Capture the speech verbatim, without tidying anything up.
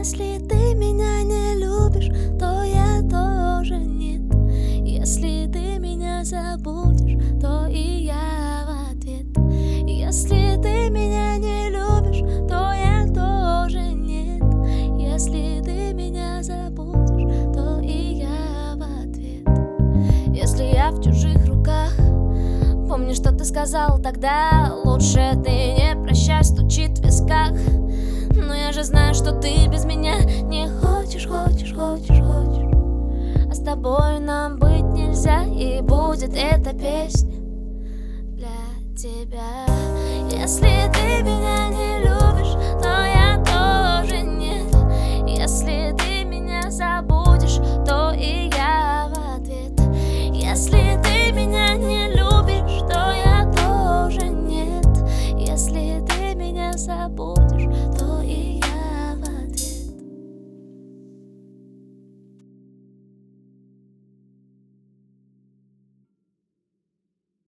Если ты меня не любишь, то я тоже нет. Если ты меня забудешь, то и я в ответ. Если ты меня не любишь, то я тоже нет. Если ты меня забудешь, то и я в ответ. Если я в чужих руках, помни, что ты сказал тогда: лучше ты не прощай, стучит в висках. Но я же знаю, что ты без меня не хочешь, хочешь, хочешь, хочешь. А с тобой нам быть нельзя, и будет эта песня для тебя. Если ты меня не любишь,